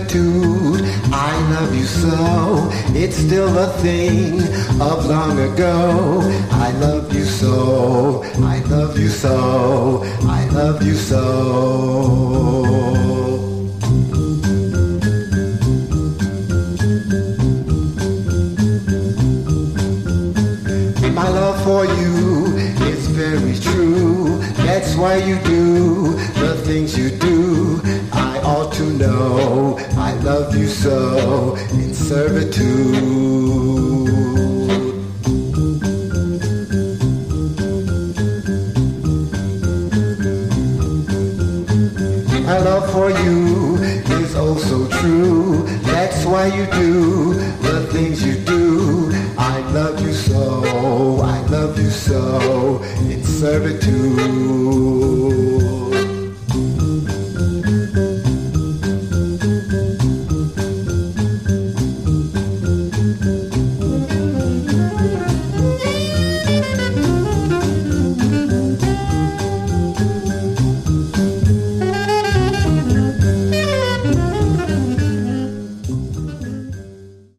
servitude. I love you so, it's still a thing of long ago. I love you so, I love you so, I love you so. My love for you is very true. That's why you do the things you do. I ought to know I love you so in servitude. My love for you is oh so true. That's why you do the things you do. I love you so, I love you so in servitude.